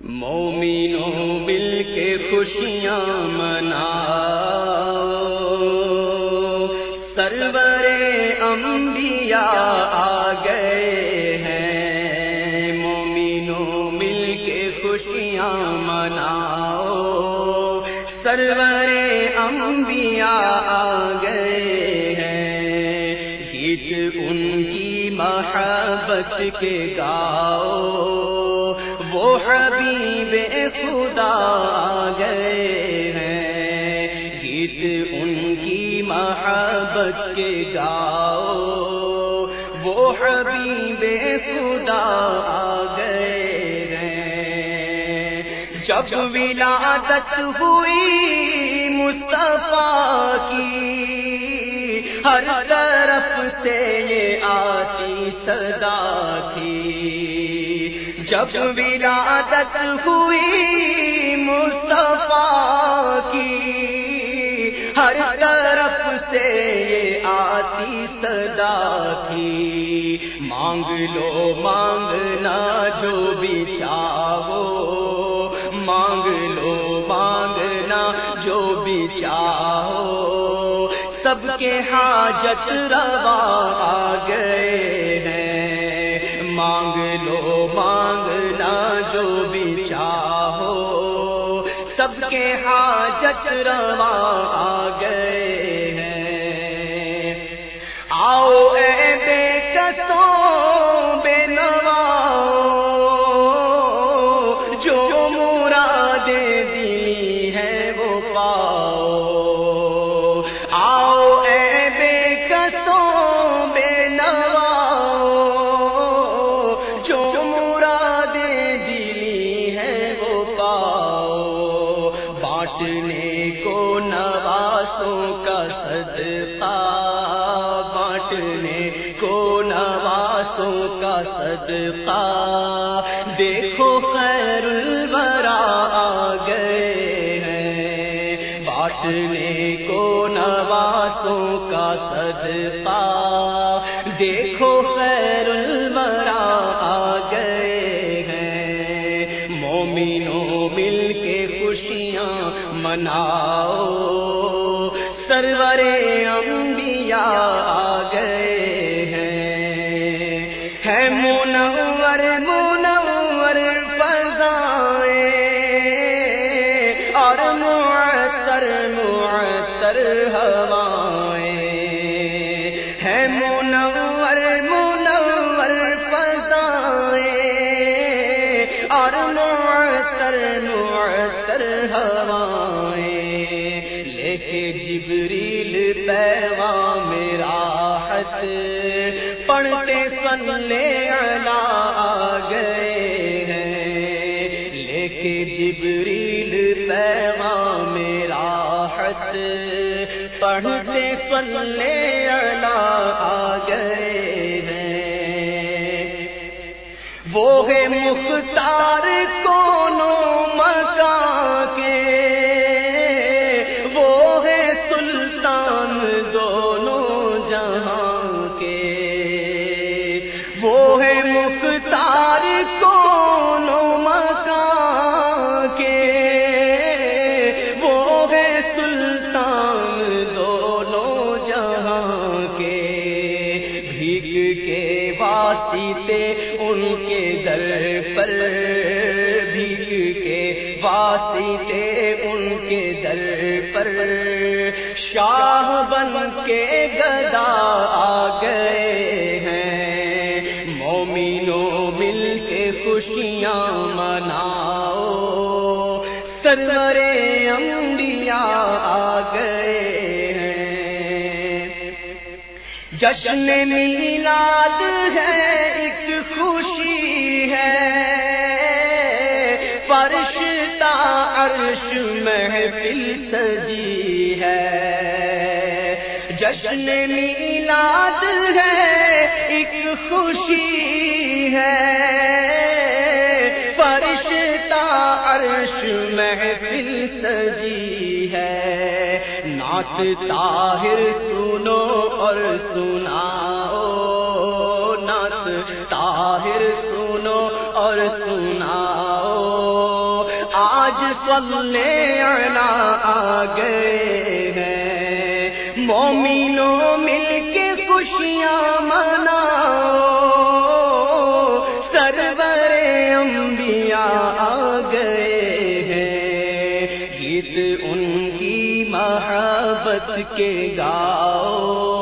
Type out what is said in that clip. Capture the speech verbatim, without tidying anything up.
مومنوں مل کے خوشیاں مناؤ، سرور انبیاء آ گئے ہیں۔ مومنوں مل کے خوشیاں مناؤ، سرور انبیاء آ گئے ہیں۔ گیت ان کی محبت کے گاؤ، وہ حبیب خدا آ گئے ہیں۔ گیت ان کی محبت کے گاؤ، وہ حبیب خدا آ گئے ہیں۔ جب ولادت ہوئی مصطفیٰ کی، ہر طرف سے یہ آتی صدا تھی۔ جب ولادت ہوئی مصطفیٰ کی، ہر طرف سے یہ آتی صدا تھی۔ مانگ لو مانگنا جو بھی چاہو، مانگ لو مانگنا جو بھی چاہو، سب کے حاجت روا آ گئے ہیں۔ مانگ لو مانگنا جو بھی چاہو، سب کے حاجت روا آ گئے ہیں۔ آؤ اے بے کسوں بے نواؤ، جو مرادیں دی ہیں وہ پاؤ۔ آؤ اے بے کسوں بے نواؤ، جو مرادیں دی ہیں وہ پاؤ۔ بانٹنے کو نوازوں کا صدقہ، بانٹنے کو نوازوں کا صدقہ، دیکھو خیر الورا آ گئے ہیں۔ بانٹنے کو نوازوں کا صدقہ، دیکھو خیر الورا آ گئے ہیں۔ مومنوں مل کے خوشیاں مناؤ، سرور انبیاء آ گئے ہیں۔ ہے منور منور فضائیں اور معطر معطر ہوائیں، ہے منور منور فضائیں اور معطر معطر ہوائیں۔ لے کے جبریل پیغام راحت، پڑھتے صلی علی آ گئے ہیں۔ لے کے جبریل پیغام راحت، پڑھتے صلی علی آ گئے ہیں۔ وہ ہے مختار کونوں مکان کے، وہ ہے سلطان دونوں جہاں کے۔ وہ ہے مختار کونوں مکان کے، وہ ہے سلطان دونوں جہاں کے۔ بھیگ کے واسطے ان کے در پر، بھیگ کے واسطے ان کے در پر، شاہ بن کے گدا آ گئے ہیں۔ مومنوں مل کے خوشیاں مناؤ، سرور انبیاء آ گئے ہیں۔ جشن میلاد ہے ایک خوشی ہے، فرشتہ عرش محفل سجی ہے۔ جشن میلاد ہے ایک خوشی ہے، فرشتہ عرش محفل سجی ہے۔ نعت طاہر سنو اور سناؤ، نعت طاہر سنو اور سناؤ، آج صلی علی آ گئے ہیں، مومنوں مل کے خوشیاں مناؤ، سرور انبیاء آ گئے ہیں، گیت ان کی محبت کے گاؤ،